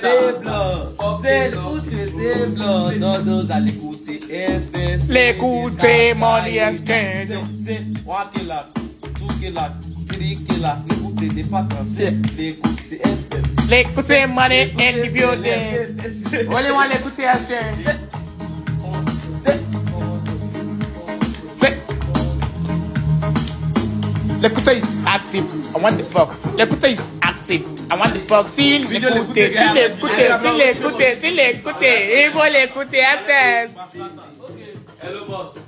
c'est blanc, todos à l'écouter, FS. L'écouter, money exchange. C'est, qui là, tout qui là, tiri qui là, l'écouter des patrons, c'est, l'écouter FS. L'écouter, money in the building. Only one l'écouter exchange. L'écouter is active. I want the fuck. L'écouter is active. I want the fuck. Si l'écouter, si l'écouter. Il faut l'écouter, FS. Hello, boss.